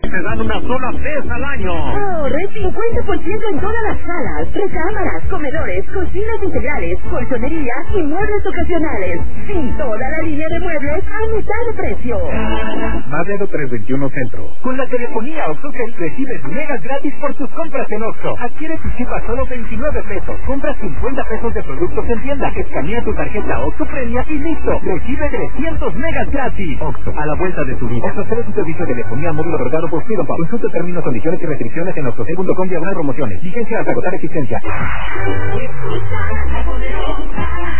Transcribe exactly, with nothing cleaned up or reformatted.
Te dan una sola vez al año. Ahorre cincuenta por ciento en todas las salas, recámaras, comedores, cocinas integrales, colchonería y muebles ocasionales. Sí, toda la línea de muebles a mitad de precio. Madero trescientos veintiuno Centro. Con la telefonía OxxoCell recibes megas gratis por tus compras en Oxxo. Adquiere tu chip a solo veintinueve pesos. Compra cincuenta pesos de productos en tienda. Escanea tu tarjeta Oxxo Premia y listo. Recibe trescientos megas gratis. Oxxo, a la vuelta de tu vida. OxxoCell es un servicio de telefonía móvil otorgado por Freedom Pub. Consulta términos, condiciones y restricciones en oxxocell punto com diagonal promociones. Vigencia hasta agotar existencia.